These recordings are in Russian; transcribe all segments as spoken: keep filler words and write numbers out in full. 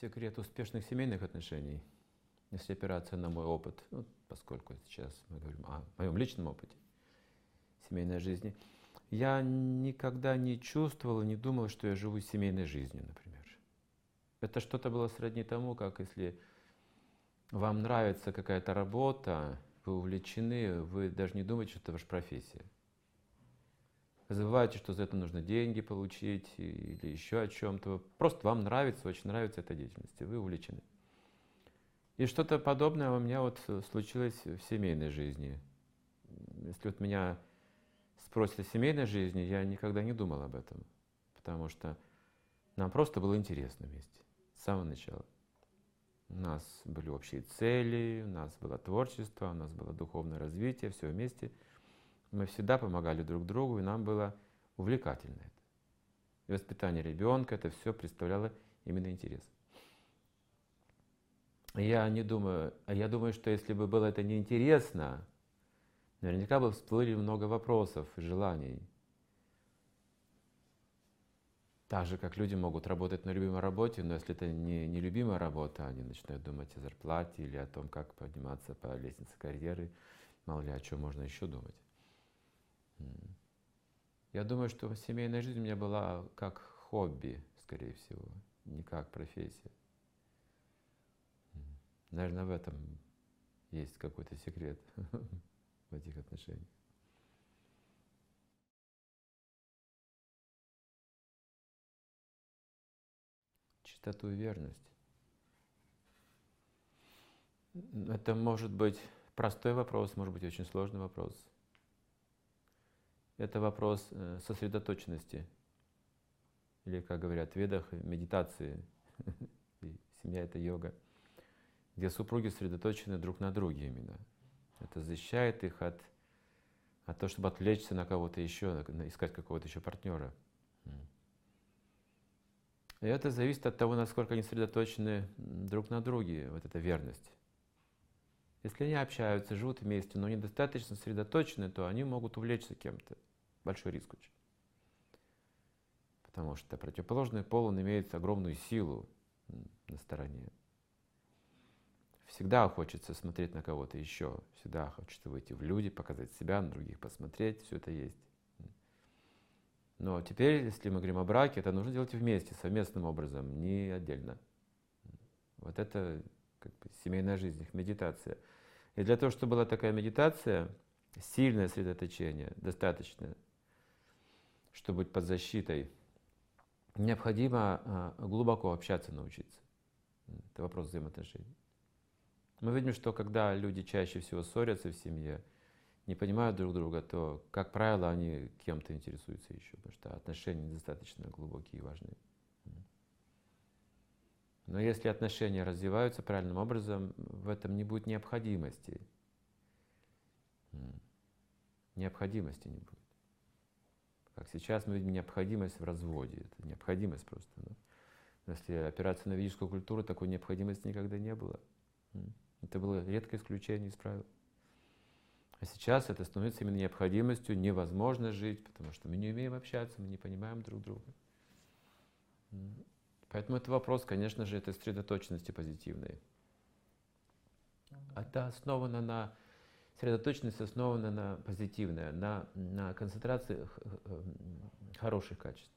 секрет успешных семейных отношений, если опираться на мой опыт, ну, поскольку сейчас мы говорим о моем личном опыте семейной жизни, я никогда не чувствовал и не думал, что я живу семейной жизнью, например. Это что-то было сродни тому, как если вам нравится какая-то работа, вы увлечены, вы даже не думаете, что это ваша профессия. Вы забываете, что за это нужно деньги получить или еще о чем-то. Просто вам нравится, очень нравится эта деятельность, и вы увлечены. И что-то подобное у меня вот случилось в семейной жизни. Если вот меня спросят о семейной жизни, я никогда не думал об этом, потому что нам просто было интересно вместе с самого начала. У нас были общие цели, у нас было творчество, у нас было духовное развитие, все вместе. Мы всегда помогали друг другу, и нам было увлекательно это. И воспитание ребенка, это все представляло именно интерес. Я не думаю, а я думаю, что если бы было это неинтересно, наверняка бы всплыли много вопросов и желаний. Так же, как люди могут работать на любимой работе, но если это не, не любимая работа, они начинают думать о зарплате или о том, как подниматься по лестнице карьеры, мало ли о чем можно еще думать. Я думаю, что семейная жизнь у меня была как хобби, скорее всего, не как профессия. Наверное, в этом есть какой-то секрет в этих отношениях. Чистоту и верность. Это может быть простой вопрос, может быть очень сложный вопрос. Это вопрос сосредоточенности, или, как говорят в ведах, медитации. Семья — это йога, где супруги сосредоточены друг на друге именно. Это защищает их от, от того, чтобы отвлечься на кого-то еще, искать какого-то еще партнера. И это зависит от того, насколько они сосредоточены друг на друге, вот эта верность. Если они общаются, живут вместе, но недостаточно сосредоточены, то они могут увлечься кем-то. Большой риск очень. Потому что противоположный пол, он имеет огромную силу на стороне. Всегда хочется смотреть на кого-то еще, всегда хочется выйти в люди, показать себя, на других посмотреть, все это есть. Но теперь, если мы говорим о браке, это нужно делать вместе, совместным образом, не отдельно. Вот это как бы семейная жизнь, их медитация. И для того, чтобы была такая медитация, сильное сосредоточение, достаточно, чтобы быть под защитой, необходимо глубоко общаться, научиться. Это вопрос взаимоотношений. Мы видим, что когда люди чаще всего ссорятся в семье, не понимают друг друга, то, как правило, они кем-то интересуются еще, потому что отношения недостаточно глубокие и важные. Но если отношения развиваются правильным образом, в этом не будет необходимости. Необходимости не будет. Как сейчас мы видим необходимость в разводе. Это необходимость просто. Но если опираться на ведическую культуру, такой необходимости никогда не было. Это было редкое исключение из правил. А сейчас это становится именно необходимостью, невозможно жить, потому что мы не умеем общаться, мы не понимаем друг друга. Поэтому это вопрос, конечно же, этой сосредоточенности позитивной. Это основано на сосредоточенность, основана на позитивное, на, на концентрации хороших качеств.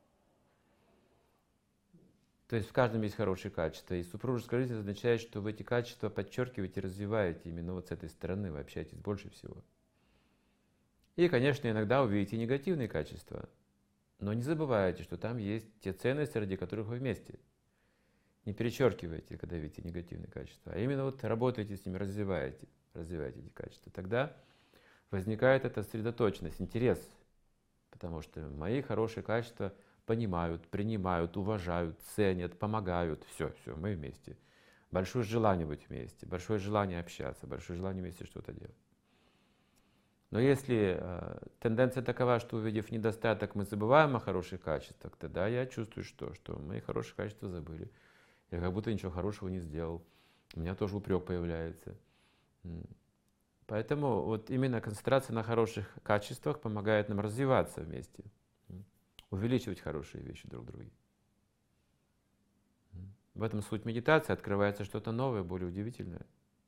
То есть в каждом есть хорошие качества. И супружеская жизнь означает, что вы эти качества подчеркиваете, развиваете именно вот с этой стороны, вы общаетесь больше всего. И, конечно, иногда увидите негативные качества. Но не забывайте, что там есть те ценности, ради которых вы вместе. Не перечеркивайте, когда видите негативные качества, а именно вот работаете с ними, развиваете, развиваете эти качества. Тогда возникает эта сосредоточенность, интерес, потому что мои хорошие качества понимают, принимают, уважают, ценят, помогают. Все, все, мы вместе. Большое желание быть вместе, большое желание общаться, большое желание вместе что-то делать. Но если э, тенденция такова, что увидев недостаток, мы забываем о хороших качествах, тогда я чувствую, что, что мои хорошие качества забыли. Я как будто ничего хорошего не сделал. У меня тоже упрек появляется. Поэтому вот именно концентрация на хороших качествах помогает нам развиваться вместе, увеличивать хорошие вещи друг в друге. В этом суть медитации, открывается что-то новое, более удивительное.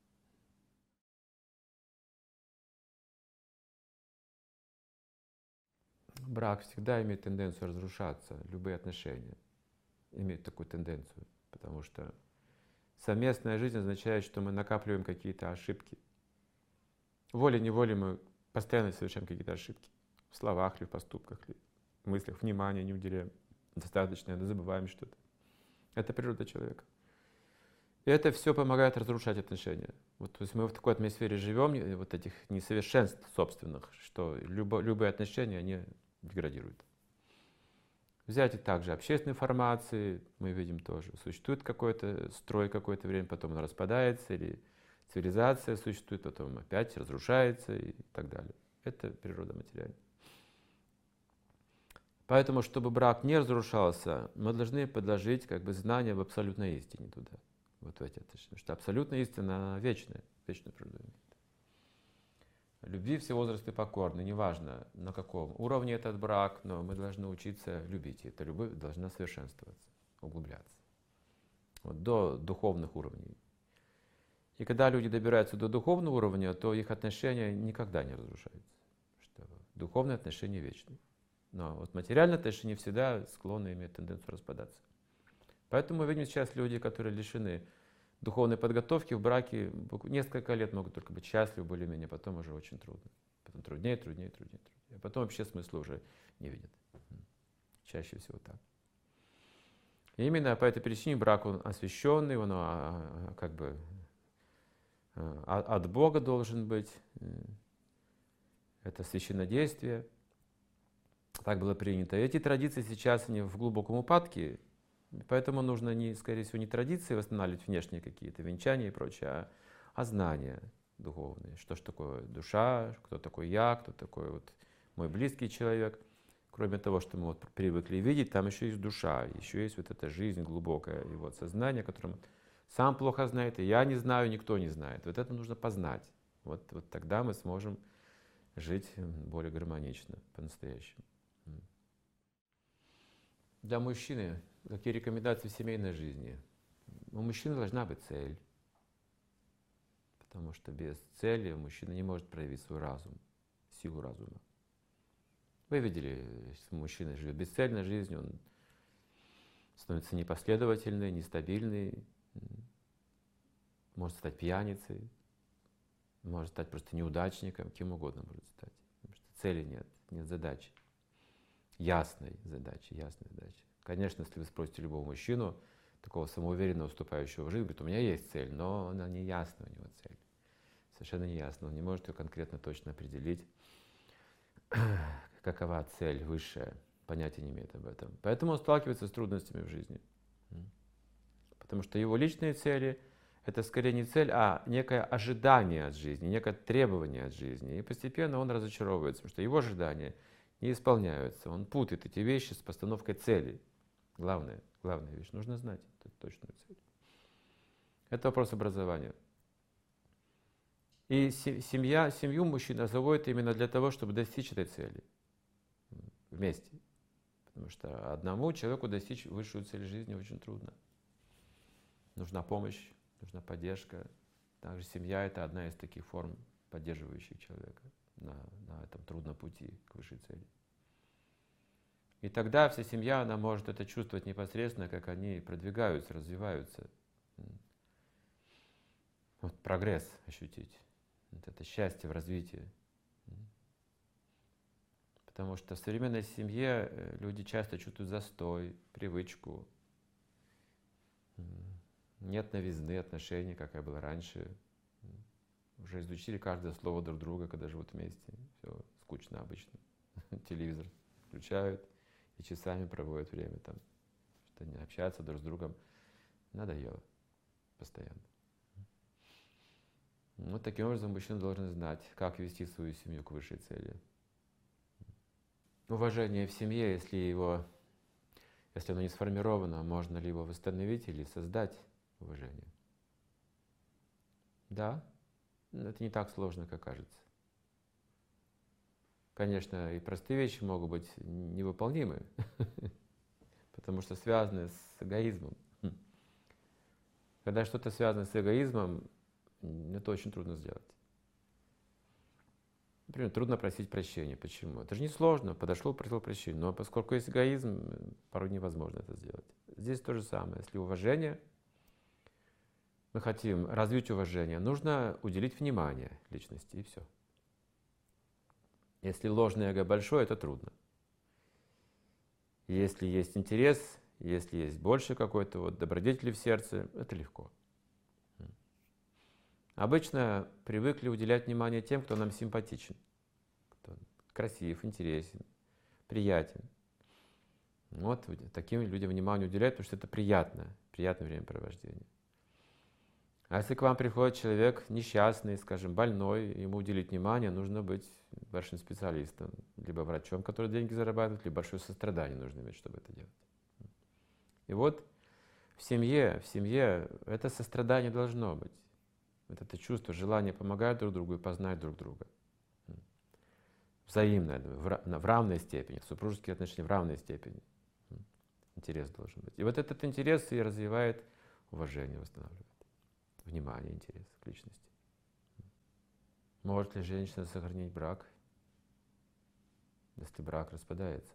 Брак всегда имеет тенденцию разрушаться, любые отношения имеют такую тенденцию, потому что совместная жизнь означает, что мы накапливаем какие-то ошибки. Волей-неволей мы постоянно совершаем какие-то ошибки. В словах ли, в поступках ли, в мыслях, внимания не уделяем достаточно, забываем что-то. Это природа человека. И это все помогает разрушать отношения. Вот, то есть мы в такой атмосфере живем, вот этих несовершенств собственных, что любо, любые отношения, они деградируют. Взять и также общественной информации, мы видим тоже, существует какой-то строй какое-то время, потом он распадается, или цивилизация существует, потом опять разрушается и так далее. Это природа материальная. Поэтому, чтобы брак не разрушался, мы должны подложить как бы знания в абсолютной истине туда, вот в эти отношения. Потому что абсолютная истина, она вечная, вечную природу имеет. Любви все возрасты покорны, неважно на каком уровне этот брак, но мы должны учиться любить. И эта любовь должна совершенствоваться, углубляться. Вот, до духовных уровней. И когда люди добираются до духовного уровня, то их отношения никогда не разрушаются. Что духовные отношения вечны. Но вот материальные отношения всегда склонны, имеют тенденцию распадаться. Поэтому мы видим сейчас люди, которые лишены духовной подготовки, в браке несколько лет могут только быть счастливы более-менее, потом уже очень трудно. Потом труднее, труднее, труднее, труднее. А потом вообще смысла уже не видят. Чаще всего так. И именно по этой причине брак, он освященный, он как бы от Бога должен быть. Это священнодействие. Так было принято. Эти традиции сейчас они в глубоком упадке, поэтому нужно, не, скорее всего, не традиции восстанавливать внешние какие-то венчания и прочее, а, а знания духовные. Что ж такое душа, кто такой я, кто такой вот мой близкий человек. Кроме того, что мы вот привыкли видеть, там еще есть душа, еще есть вот эта жизнь глубокая, и вот сознание, которое сам плохо знает, и я не знаю, никто не знает. Вот это нужно познать. Вот, вот тогда мы сможем жить более гармонично, по-настоящему. Для мужчины какие рекомендации в семейной жизни? У мужчины должна быть цель, потому что без цели мужчина не может проявить свой разум, силу разума. Вы видели, если мужчина живет бесцельной жизнью, он становится непоследовательный, нестабильный, может стать пьяницей, может стать просто неудачником, кем угодно может стать, потому что цели нет, нет задачи. Ясной задачи, ясной задачи. Конечно, если вы спросите любого мужчину, такого самоуверенного, вступающего в жизнь, говорит, у меня есть цель, но она не ясна у него цель. Совершенно не ясно. Он не может ее конкретно точно определить, какова цель высшая, понятия не имеет об этом. Поэтому он сталкивается с трудностями в жизни. Потому что его личные цели — это скорее не цель, а некое ожидание от жизни, некое требование от жизни. И постепенно он разочаровывается, потому что его ожидания не исполняются. Он путает эти вещи с постановкой цели. Главное, главная вещь. Нужно знать эту точную цель. Это вопрос образования. И семья, семью мужчина заводит именно для того, чтобы достичь этой цели. Вместе. Потому что одному человеку достичь высшую цель жизни очень трудно. Нужна помощь, нужна поддержка. Также семья — это одна из таких форм, поддерживающих человека на, на этом трудном пути к высшей цели. И тогда вся семья, она может это чувствовать непосредственно, как они продвигаются, развиваются. Вот прогресс ощутить. Вот это счастье в развитии. Потому что в современной семье люди часто чувствуют застой, привычку. Нет новизны отношений, какая была раньше. Уже изучили каждое слово друг друга, когда живут вместе. Все скучно обычно. Телевизор включают и часами проводят время там. Что они общаются друг с другом. Надоело постоянно. Ну, таким образом, мужчина должен знать, как вести свою семью к высшей цели. Уважение в семье, если его, если оно не сформировано, можно ли его восстановить или создать уважение? Да, это не так сложно, как кажется. Конечно, и простые вещи могут быть невыполнимы, потому что связаны с эгоизмом. Когда что-то связано с эгоизмом, это очень трудно сделать. Например, трудно просить прощения. Почему? Это же не сложно. Подошел, просил прощения. Но поскольку есть эгоизм, порой невозможно это сделать. Здесь то же самое. Если уважение, мы хотим развить уважение, нужно уделить внимание личности, и все. Если ложное эго большое, это трудно. Если есть интерес, если есть больше какой-то вот добродетели в сердце, это легко. Обычно привыкли уделять внимание тем, кто нам симпатичен, кто красив, интересен, приятен. Вот таким людям внимание уделяют, потому что это приятно, приятное времяпровождение. А если к вам приходит человек несчастный, скажем, больной, ему уделить внимание, нужно быть большим специалистом, либо врачом, который деньги зарабатывает, либо большое сострадание нужно иметь, чтобы это делать. И вот в семье, в семье это сострадание должно быть. Вот это чувство, желание помогать друг другу и познать друг друга. Взаимное, в равной степени, супружеские отношения в равной степени. Интерес должен быть. И вот этот интерес и развивает уважение, восстанавливает. Внимание, интерес к личности. Может ли женщина сохранить брак, если брак распадается?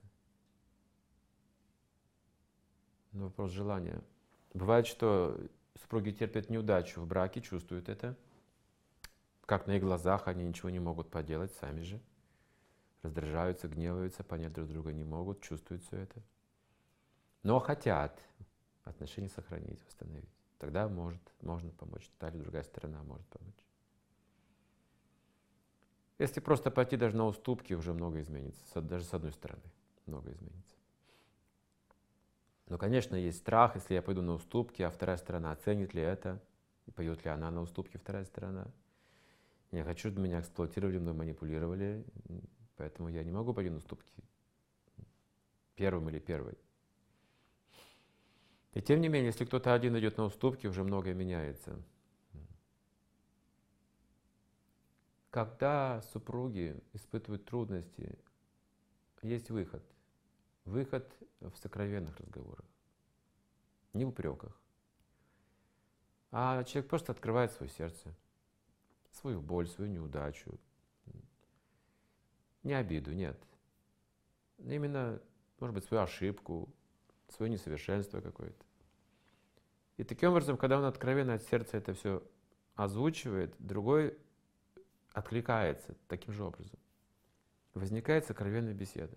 Но вопрос желания. Бывает, что супруги терпят неудачу в браке, чувствуют это. Как на их глазах, они ничего не могут поделать сами же. Раздражаются, гневаются, понять друг друга не могут, чувствуют все это. Но хотят отношения сохранить, восстановить. Тогда может, можно помочь. Та или другая сторона может помочь. Если просто пойти даже на уступки, уже много изменится. Даже с одной стороны много изменится. Но, конечно, есть страх, если я пойду на уступки, а вторая сторона оценит ли это, и пойдет ли она на уступки, вторая сторона. Я хочу, чтобы меня эксплуатировали, мной манипулировали, поэтому я не могу пойти на уступки первым или первой. И тем не менее, если кто-то один идет на уступки, уже многое меняется. Когда супруги испытывают трудности, есть выход. Выход в сокровенных разговорах, не в упреках. А человек просто открывает свое сердце, свою боль, свою неудачу. Не обиду, нет. Именно, может быть, свою ошибку, свое несовершенство какое-то. И таким образом, когда он откровенно от сердца это все озвучивает, другой откликается таким же образом. Возникает сокровенная беседа.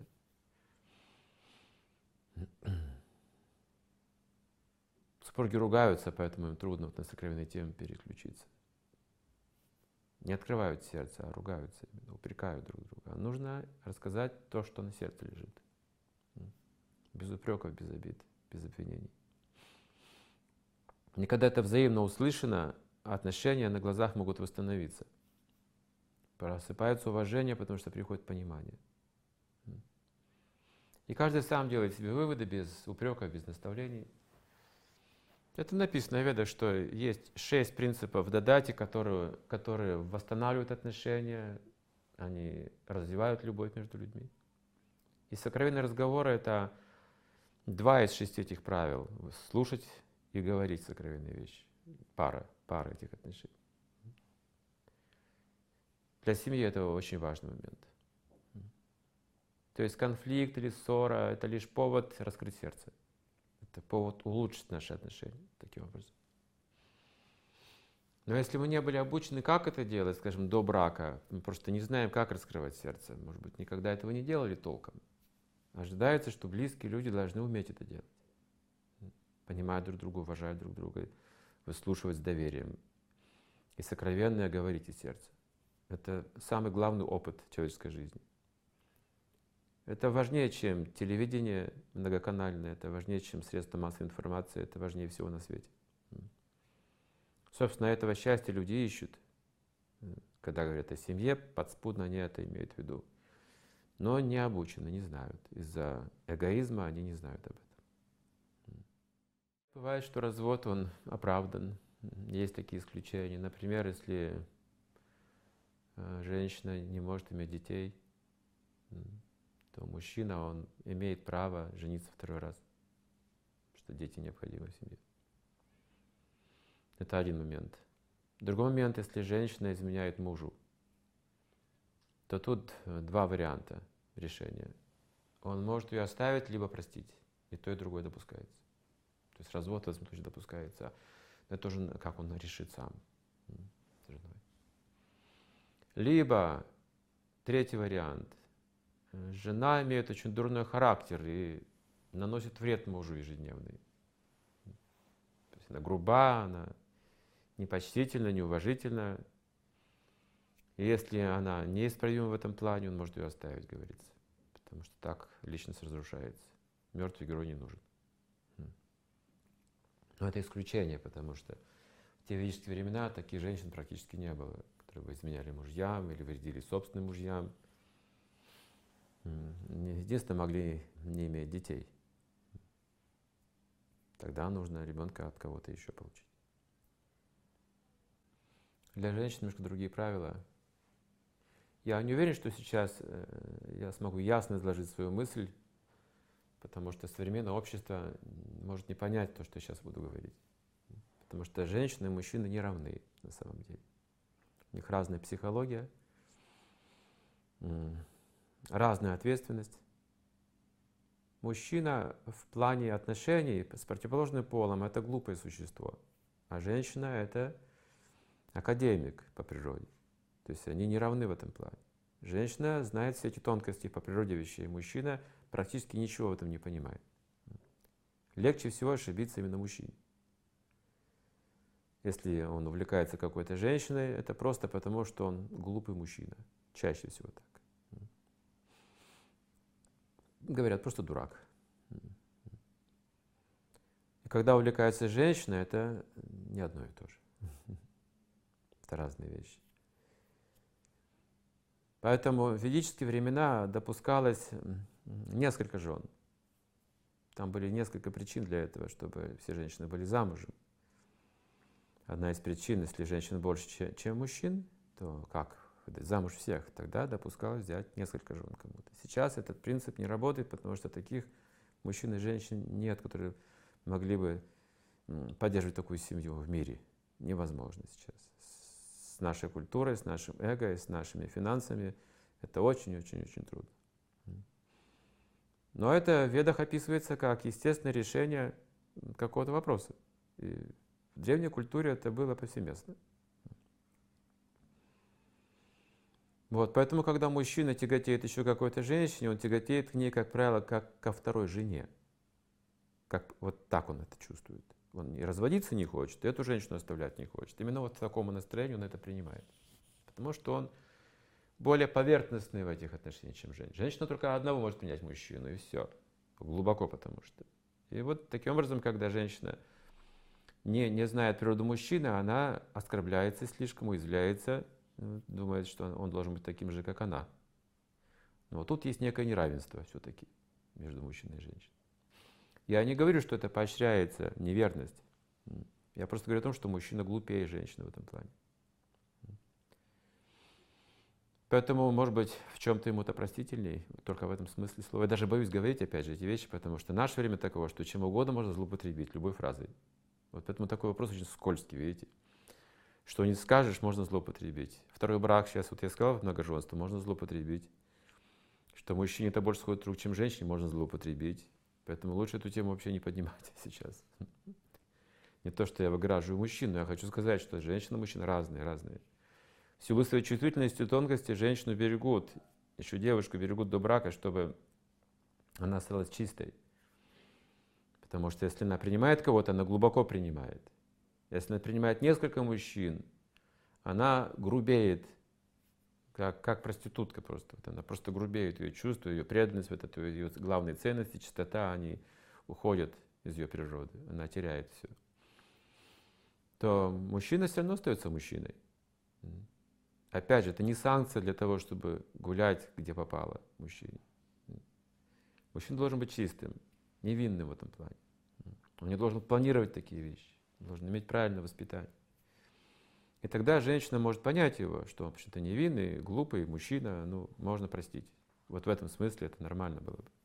Супруги ругаются, поэтому им трудно вот на сокровенные темы переключиться. Не открывают сердце, а ругаются, упрекают друг друга. А нужно рассказать то, что на сердце лежит. Без упреков, без обид, без обвинений. И когда это взаимно услышано, отношения на глазах могут восстановиться. Просыпается уважение, потому что приходит понимание. И каждый сам делает себе выводы без упреков, без наставлений. Это написано в Ведах, что есть шесть принципов в Дадати, которые, которые восстанавливают отношения, они развивают любовь между людьми. И сокровенные разговоры — это два из шести этих правил. Слушать и говорить сокровенные вещи. Пара, пара этих отношений. Для семьи это очень важный момент. То есть конфликт или ссора — это лишь повод раскрыть сердце. Это повод улучшить наши отношения таким образом. Но если мы не были обучены, как это делать, скажем, до брака, мы просто не знаем, как раскрывать сердце, может быть, никогда этого не делали толком. Ожидается, что близкие люди должны уметь это делать. Понимать друг друга, уважать друг друга, выслушивать с доверием. И сокровенное говорить из сердца. Это самый главный опыт человеческой жизни. Это важнее, чем телевидение многоканальное, это важнее, чем средства массовой информации, это важнее всего на свете. Собственно, этого счастья люди ищут. Когда говорят о семье, подспудно они это имеют в виду. Но не обучены, не знают. Из-за эгоизма они не знают об этом. Бывает, что развод, он оправдан. Есть такие исключения. Например, если женщина не может иметь детей, то мужчина, он имеет право жениться второй раз, что дети необходимы в семье. Это один момент. Другой момент, если женщина изменяет мужу, то тут два варианта решения. Он может ее оставить, либо простить. И то, и другое допускается. То есть развод в этом случае допускается. Это тоже как он решит сам с женой. Либо третий вариант. Жена имеет очень дурной характер и наносит вред мужу ежедневный. То есть она груба, она непочтительна, неуважительна. И если она неисправима в этом плане, он может ее оставить, говорится. Потому что так личность разрушается. Мертвый герой не нужен. Но это исключение, потому что в те ведические времена таких женщин практически не было, которые бы изменяли мужьям или вредили собственным мужьям. Единственное, могли не иметь детей. Тогда нужно ребенка от кого-то еще получить. Для женщин немножко другие правила. Я не уверен, что сейчас я смогу ясно изложить свою мысль, потому что современное общество может не понять то, что я сейчас буду говорить. Потому что женщины и мужчины не равны на самом деле. У них разная психология, разная ответственность. Мужчина в плане отношений с противоположным полом — это глупое существо, а женщина — это академик по природе. То есть они не равны в этом плане. Женщина знает все эти тонкости по природе вещей, мужчина практически ничего в этом не понимает. Легче всего ошибиться именно мужчине. Если он увлекается какой-то женщиной, это просто потому, что он глупый мужчина. Чаще всего так. Говорят, просто дурак. И когда увлекается женщиной, это не одно и то же. Это разные вещи. Поэтому в ведические времена допускалось несколько жен. Там были несколько причин для этого, чтобы все женщины были замужем. Одна из причин, если женщин больше, чем мужчин, то как выдать замуж всех? Тогда допускалось взять несколько жен кому-то. Сейчас этот принцип не работает, потому что таких мужчин и женщин нет, которые могли бы поддерживать такую семью в мире. Невозможно сейчас. С нашей культурой, с нашим эго, с нашими финансами это очень-очень-очень трудно. Но это в Ведах описывается как естественное решение какого-то вопроса. И в древней культуре это было повсеместно. Вот, поэтому, когда мужчина тяготеет еще к какой-то женщине, он тяготеет к ней, как правило, как ко второй жене. Как, вот так он это чувствует. Он и разводиться не хочет, и эту женщину оставлять не хочет. Именно вот в таком настроении он это принимает. Потому что он более поверхностный в этих отношениях, чем женщина. Женщина только одного может принять мужчину, и все. Глубоко потому что. И вот таким образом, когда женщина не, не знает природу мужчины, она оскорбляется слишком, уязвляется, думает, что он должен быть таким же, как она. Но вот тут есть некое неравенство все-таки между мужчиной и женщиной. Я не говорю, что это поощряется, неверность. Я просто говорю о том, что мужчина глупее женщины в этом плане. Поэтому, может быть, в чем-то ему-то простительней, только в этом смысле слова. Я даже боюсь говорить, опять же, эти вещи, потому что наше время таково, что чем угодно можно злоупотребить, любой фразой. Вот поэтому такой вопрос очень скользкий, видите. Что не скажешь, можно злоупотребить. Второй брак, сейчас вот я сказал, многоженство, можно злоупотребить. Что мужчине-то больше сходит рук, чем женщине, можно злоупотребить. Поэтому лучше эту тему вообще не поднимать сейчас. Не то, что я выграживаю мужчин, но я хочу сказать, что женщина и мужчина разные, разные. В силу своей чувствительности и тонкости женщину берегут, еще девушку берегут до брака, чтобы она осталась чистой. Потому что если она принимает кого-то, она глубоко принимает. Если она принимает несколько мужчин, она грубеет, как, как проститутка просто. Вот она просто грубеет, ее чувства, ее преданность, вот это, ее главные ценности, чистота, они уходят из ее природы, она теряет все. То мужчина все равно остается мужчиной. Опять же, это не санкция для того, чтобы гулять, где попало мужчине. Мужчина должен быть чистым, невинным в этом плане. Он не должен планировать такие вещи, он должен иметь правильное воспитание. И тогда женщина может понять его, что он вообще-то невинный, глупый мужчина, ну, можно простить. Вот в этом смысле это нормально было бы.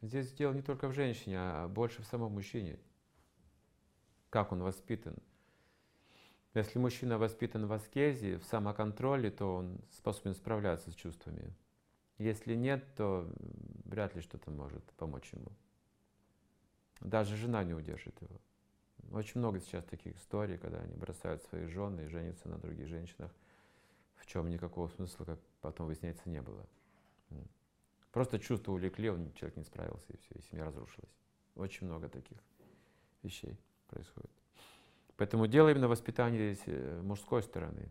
Здесь дело не только в женщине, а больше в самом мужчине. Как он воспитан. Если мужчина воспитан в аскезе, в самоконтроле, то он способен справляться с чувствами. Если нет, то вряд ли что-то может помочь ему. Даже жена не удержит его. Очень много сейчас таких историй, когда они бросают своих жен и женятся на других женщинах, в чем никакого смысла, как потом выясняется, не было. Просто чувства увлекли, он, человек не справился, и все, и семья разрушилась. Очень много таких вещей происходит. Поэтому дело именно в воспитании здесь мужской стороны.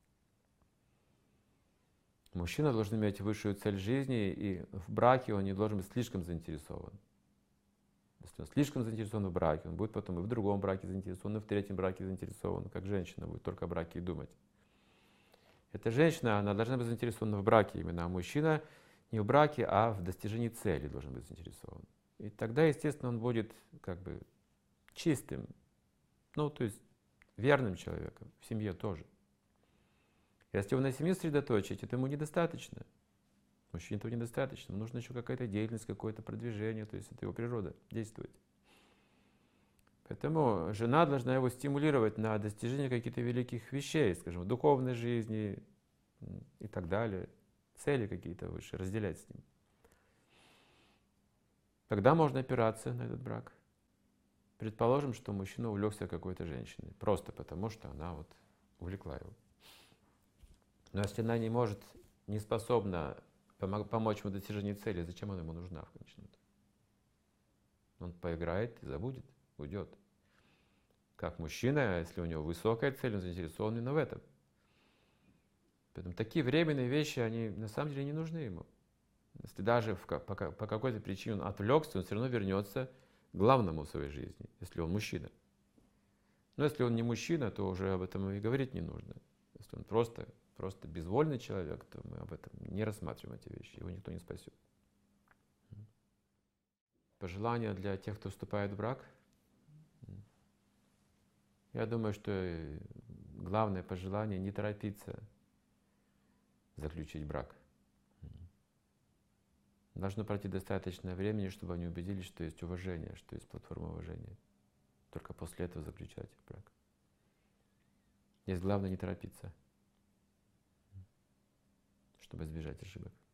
Мужчина должен иметь высшую цель жизни, и в браке он не должен быть слишком заинтересован. Если он слишком заинтересован в браке, он будет потом и в другом браке заинтересован, и в третьем браке заинтересован, как женщина будет только о браке и думать. Эта женщина, она должна быть заинтересована в браке именно, а мужчина не в браке, а в достижении цели должен быть заинтересован. И тогда, естественно, он будет как бы чистым, ну, то есть верным человеком, в семье тоже. Если его на семью сосредоточить, этому недостаточно. Мужчине этого недостаточно. Нужна еще какая-то деятельность, какое-то продвижение, то есть это его природа, действует. Поэтому жена должна его стимулировать на достижение каких-то великих вещей, скажем, в духовной жизни и так далее. Цели какие-то выше, разделять с ним. Тогда можно опираться на этот брак. Предположим, что мужчина увлекся какой-то женщиной, просто потому что она вот увлекла его. Но если она не может, не способна помочь ему в достижении цели, зачем она ему нужна в конечном итоге? Он поиграет и забудет, уйдет. Как мужчина, если у него высокая цель, он заинтересован именно в этом. Поэтому такие временные вещи, они на самом деле не нужны ему. Если даже в, по, по какой-то причине он отвлекся, он все равно вернется к главному в своей жизни, если он мужчина. Но если он не мужчина, то уже об этом и говорить не нужно. Если он просто, просто безвольный человек, то мы об этом не рассматриваем эти вещи, его никто не спасет. Пожелания для тех, кто вступает в брак? Я думаю, что главное пожелание — не торопиться заключить брак. Должно пройти достаточно времени, чтобы они убедились, что есть уважение, что есть платформа уважения. Только после этого заключать брак. Здесь главное не торопиться, чтобы избежать ошибок.